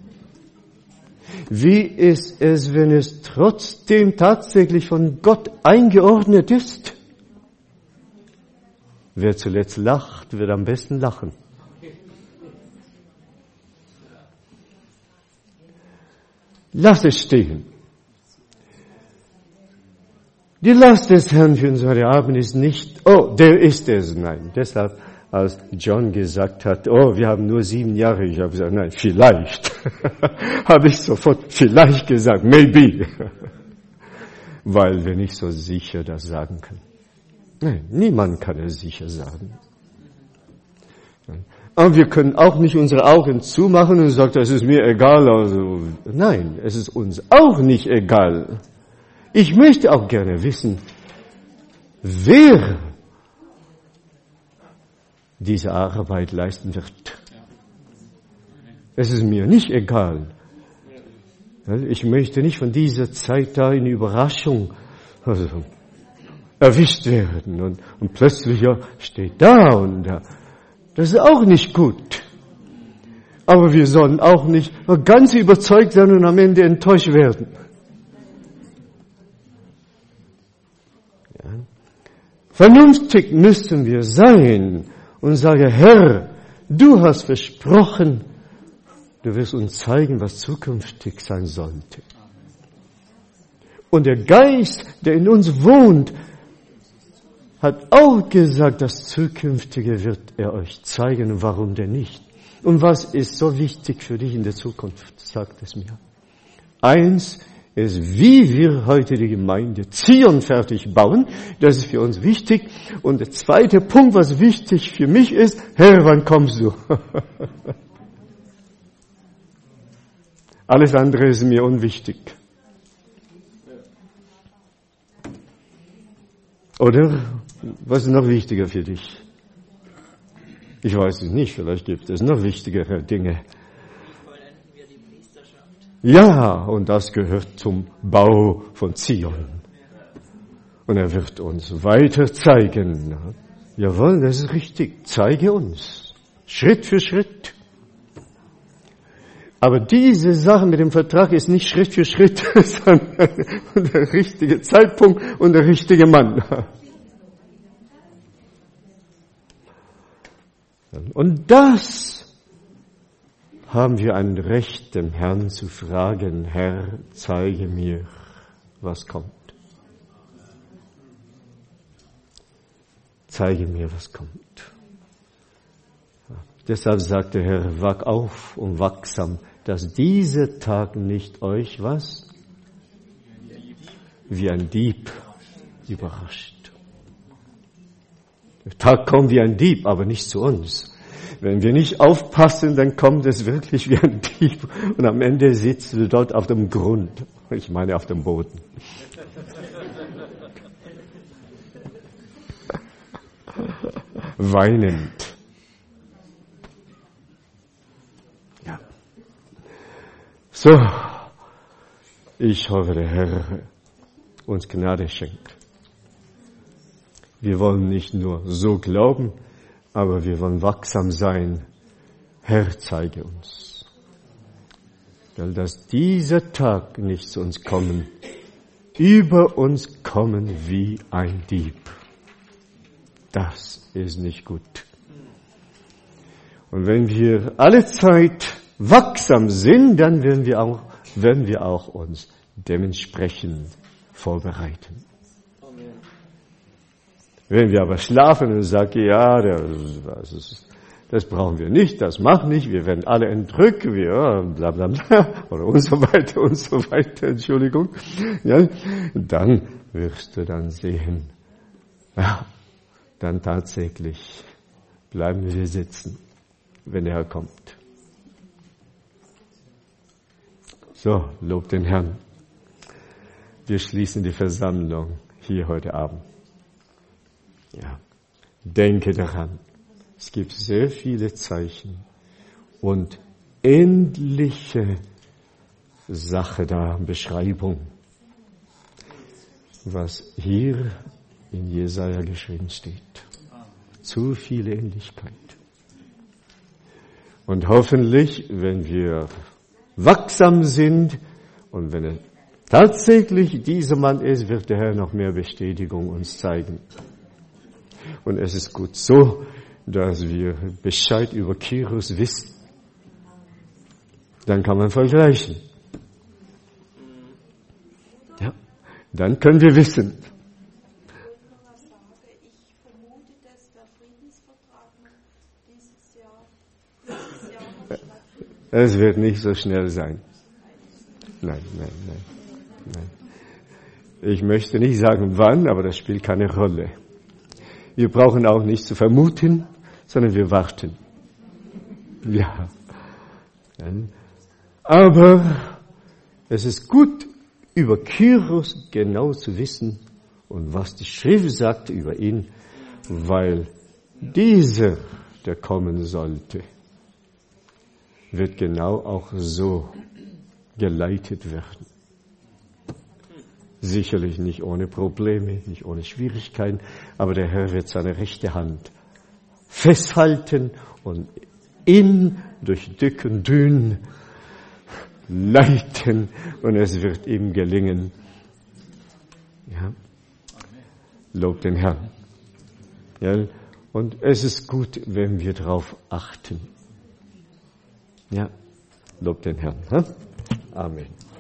Wie ist es, wenn es trotzdem tatsächlich von Gott eingeordnet ist? Wer zuletzt lacht, wird am besten lachen. Lass es stehen. Die Last des Herrn für uns heute Abend ist nicht, oh, der ist es. Nein, deshalb, als John gesagt hat, oh, wir haben nur 7 Jahre, ich habe gesagt, nein, vielleicht. Habe ich sofort vielleicht gesagt, maybe. Weil wir nicht so sicher das sagen können. Nein, niemand kann es sicher sagen. Aber wir können auch nicht unsere Augen zumachen und sagen, das ist mir egal. Also, nein, es ist uns auch nicht egal. Ich möchte auch gerne wissen, wer diese Arbeit leisten wird. Es ist mir nicht egal. Ich möchte nicht von dieser Zeit da in Überraschung erwischt werden und plötzlich steht da und da. Das ist auch nicht gut. Aber wir sollen auch nicht ganz überzeugt sein und am Ende enttäuscht werden. Ja. Vernünftig müssen wir sein und sagen, Herr, du hast versprochen, du wirst uns zeigen, was zukünftig sein sollte. Und der Geist, der in uns wohnt, hat auch gesagt, das Zukünftige wird er euch zeigen. Warum denn nicht? Und was ist so wichtig für dich in der Zukunft? Sagt es mir. Eins ist, wie wir heute die Gemeinde Zion fertig bauen. Das ist für uns wichtig. Und der zweite Punkt, was wichtig für mich ist, Herr, wann kommst du? Alles andere ist mir unwichtig. Oder? Was ist noch wichtiger für dich? Ich weiß es nicht, vielleicht gibt es noch wichtigere Dinge. Ja, und das gehört zum Bau von Zion. Und er wird uns weiter zeigen. Jawohl, das ist richtig. Zeige uns. Schritt für Schritt. Aber diese Sache mit dem Vertrag ist nicht Schritt für Schritt, sondern der richtige Zeitpunkt und der richtige Mann. Und das haben wir ein Recht, dem Herrn zu fragen, Herr, zeige mir, was kommt. Zeige mir, was kommt. Deshalb sagt der Herr, wach auf und wachsam, dass dieser Tag nicht euch, was? Wie ein Dieb überrascht. Der Tag kommt wie ein Dieb, aber nicht zu uns. Wenn wir nicht aufpassen, dann kommt es wirklich wie ein Dieb und am Ende sitzt du dort auf dem Grund. Ich meine auf dem Boden. Weinend. Ja. So, ich hoffe, der Herr uns Gnade schenkt. Wir wollen nicht nur so glauben, aber wir wollen wachsam sein. Herr, zeige uns. Dass dieser Tag nicht zu uns kommen, über uns kommen wie ein Dieb. Das ist nicht gut. Und wenn wir alle Zeit wachsam sind, dann werden wir auch uns dementsprechend vorbereiten. Wenn wir aber schlafen und sagen, ja, das brauchen wir nicht, das macht nicht, wir werden alle entrückt, wir bla bla bla, oder und so weiter, Entschuldigung, ja, dann wirst du dann sehen, ja, dann tatsächlich bleiben wir sitzen, wenn der Herr kommt. So, lob den Herrn. Wir schließen die Versammlung hier heute Abend. Ja, denke daran, es gibt sehr viele Zeichen und endliche Sache da, Beschreibung, was hier in Jesaja geschrieben steht. Zu viele Ähnlichkeit. Und hoffentlich, wenn wir wachsam sind und wenn er tatsächlich dieser Mann ist, wird der Herr noch mehr Bestätigung uns zeigen. Und es ist gut so, dass wir Bescheid über Kyros wissen. Dann kann man vergleichen. Dann können wir wissen. Ich vermute, dass der Friedensvertrag dieses Jahr Es wird nicht so schnell sein. Nein. Ich möchte nicht sagen wann, aber das spielt keine Rolle. Wir brauchen auch nicht zu vermuten, sondern wir warten. Ja. Aber es ist gut, über Kyros genau zu wissen und was die Schrift sagt über ihn, weil dieser, der kommen sollte, wird genau auch so geleitet werden. Sicherlich nicht ohne Probleme, nicht ohne Schwierigkeiten, aber der Herr wird seine rechte Hand festhalten und ihn durch dick und dünn leiten und es wird ihm gelingen. Ja. Lob den Herrn. Ja. Und es ist gut, wenn wir darauf achten. Ja. Lob den Herrn. Ja. Amen.